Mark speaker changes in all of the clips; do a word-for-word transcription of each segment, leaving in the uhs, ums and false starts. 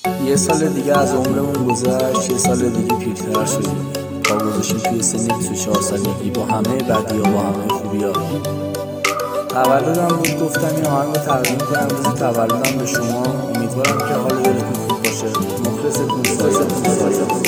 Speaker 1: یه سال دیگه از عمرمون گذشت، یه سال دیگه پیرتر شدیم تا گذاشتیم توی سن بیست و چهار سالگی با همه بدی‌ها با همه خوبی‌ها. تولدم بود، گفتم این آهنگ رو تقدیم کنم روز تولدم به شما. امیدوارم که حال دلتون خوب باشه. مخلصتون سازتون سازتون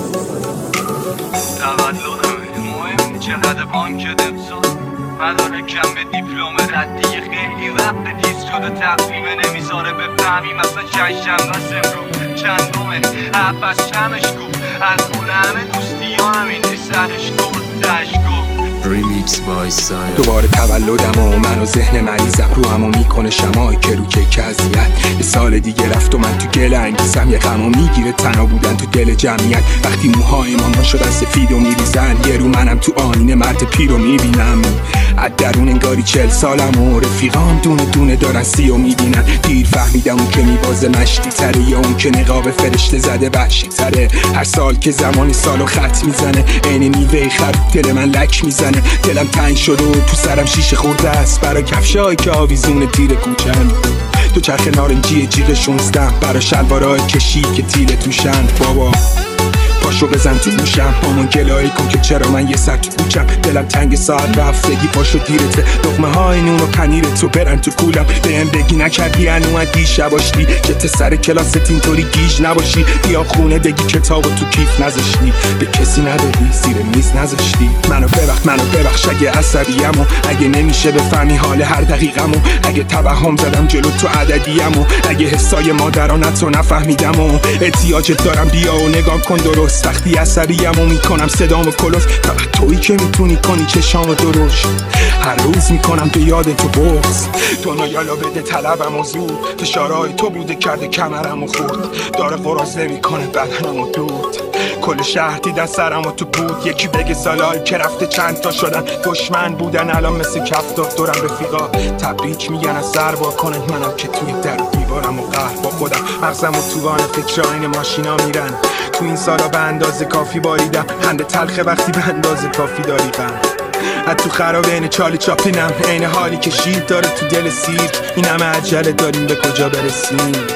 Speaker 2: تولدم مهم چقدر بانک امسال مدارکم به دیپلم ردی خیلی وقت دیز شده تقویمه نمیذاره بفهمی مثلا چند شنبه امرو چندمه عباس شمش گو از خونه همه دوستی ها همین سرش گفت تشگو
Speaker 3: ریمیکس بای سایه.
Speaker 4: دوباره تولدم و من و ذهن مریضم رو همو میکنه شمای که رو که اذیت. یه سال دیگه رفت و من تو گل انگیزم، یه غمو میگیره تنها بودن تو دل جمعیت. وقتی موهای مامان شدن سفید و میریزن، یه رو منم تو آینه مرد پیر رو میبینم. از درون انگاری چل سالم و رفیقام دونه دونه دارن سی و میبینن. دیر فهمیدم اون که میبازه مشتی تره یا اون که نقاب فرشته زده وحشی تره. هر سال که زمانی سالو خط میزنه عین میوه خر دل من لک میزنه. دلم تنگ شده و تو سرم شیشه خورده است برای کفشایی که آویزون تیر کوچن. تو چرخ نارنجی جیغ شونستم برای شلوارای کشی که تیره توشن. بابا پاشو بزن تو گوشم مامان گلایی کن که چرا من یه سر تو کوچم. دلم تنگ ساعت رفتگی پاشو دیرته، لقمه های نون و پنیر تو برن تو کولم. بهم بگی نکردی هنو دیشب آشتی که ته سر کلاست اینطوری گیج نباشی. بیا خونه بگی کتابو تو کیف نذاشتی، به کسی ندادی زیر میز نذاشتی. منو ببخش منو ببخش اگه عصبیم و اگه نمیشه بفهمی حال هر دقیقم و اگه توهم زدم جلو تو عددیم و اگه حسای مادرانت رو نفهمیدم و احتیاجت دارم بیا و نگاه کن درست. وقتی عصبیم و میکنم صدام و کلوف، فقط تویی که میتونی کنی چشام درشت. هر روز میکنم به یاد تو بغض، دنیا یالا بده طلبم و زود. فشارهای تو بوده کرده کمرم و خورد، داره قرازه میکنه بدنم و دود. کل شهر دیدن سرم و تو بود، یکی بگه سالایی که رفته چند تا شدن دشمن بودن الان مثل کفتار دورم رفیقا تبریک میگن از سر با کنن. منم که توی در و دیوارم و قهر با خودم مغزم و توان فکر این ماشینا میرن. تو این سالا به اندازه کافی باریدم، خنده تلخه وقتی به اندازه کافی داری غم. از تو خراب این چالی چاپینم، عین حالی که شیر داره تو دل سیرک. این همه عجله داریم به کجا برسیم؟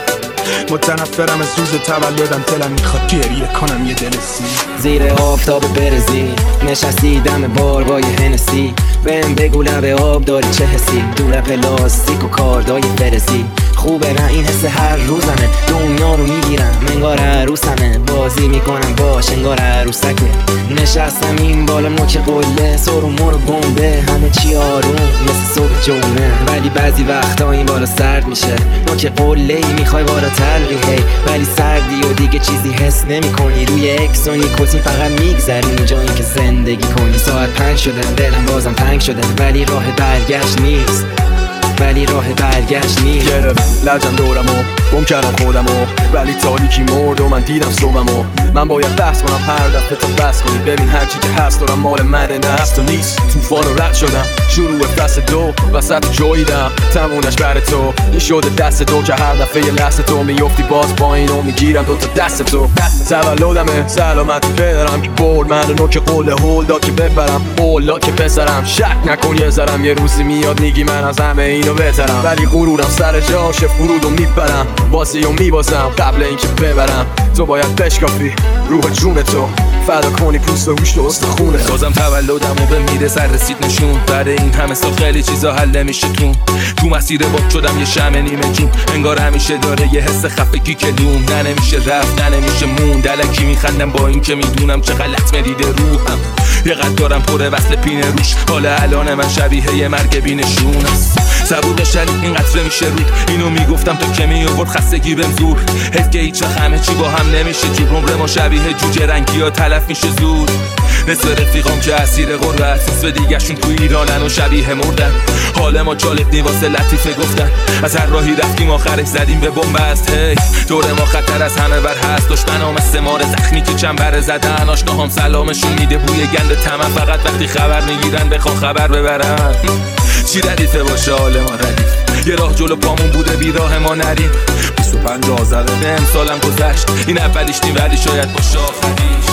Speaker 4: متنفرم از روز تولدم، دلم میخواد گریه کنم یه دل سیر.
Speaker 5: زیر آفتاب برزی نشستی دم بار با یه هنسی. بهم بگو لب آب داری چه حسی؟ دور پلاستیک و کاردای فرزی. خوبه نه این حس هر روزمه، دنیا رو میگیرم انگار عروسمه. بازی میکنم باش انگار عروسکه. نشستم این بالا نوک قله، سرمون و گنده همه چی آروم مثل صبح جمعه. ولی بعضی وقتا این بالا سرد میشه، نوک قله ای میخوای بالا تلقی هی. ولی سردی و دیگه چیزی حس نمی کنی. روی اکس و نیکوتین فقط میگذری اینجا این که زندگی کنی. ساعت پنج شدن دلم بازم تنگ شدن، ولی راه برگشت نیست ولی راه برگشت نیست.
Speaker 6: گرفت لجن دورمو گم کردم خودمو، ولی تاریکی مرد و من دیدم صبحمو. من باید بحث کنم هر دفعه تو بس کنی. ببین هرچی که هست دارم مال منه نه هست و نیست. توفان رو رد شدم شروع فصل دو وسط جویدم تمونش بر تو. این شده دست تو که هر دفعه یه لحظه تو میفتی باز با اینو میگیرم دو تا دست تو. تولدمه سلامتی بدارم برد من رو نوک قول هول داد که ببرم قول که پسرم. شک نکن یه ذرم یه روزی میاد میگی من از همه اینو بهترم. ولی غرورم سر جاشه فرودو میبرم بازی و میبازم قبل اینکه ببرم. تو باید بشکافی روح جون تو فدا کنی پوست و گوشت و استخونه.
Speaker 3: بازم تولدم و به میره سر رسید نشون. بعد این همه سال خیلی چیزا حل نمیشه تون. تو مسیر باد شدم یه شمع نیمه جون، انگار همیشه داره یه حس خفگی که دوم. نه نمیشه رفت نه نمیشه مون، دلکی میخندم با این که میدونم چه غلط مریده روحم. یه قد دارم پره وصل پینه روش، حالا الان من شبیه یه مرگ بینشون است. سبود شلیک این قطره میشه رود، اینو میگفتم تو که میآورد خستگی بهم زور. حس که هیچ وقت همه چی با هم نمیشه جور. عمر ما شبیه جوجه رنگی ها تلف میشه زود. نصف رفیقام که اسیر غربت، نصف دیگه‌شون تو ایرانن و شبیه مردن. حال ما جالب نی واسه لطیفه گفتن، از هر راهی رفتیم آخرش زدیم به بنبست. هی دور ما خطر از همه بر هست، دشمنام مثل مار زخمی که چنبره زدن. آشناهام سلامشون میده بوی گند تمام، فقط وقتی خبر میگیرن بخوام خبر ببرن. چی ردیفه باشه حال ما ردیف، یه راه جلو پامون بوده بی راه ما نریم. بیست و پنج آذر امسالم گذشت، این اولیش نی ولی شاید باشه آخریش.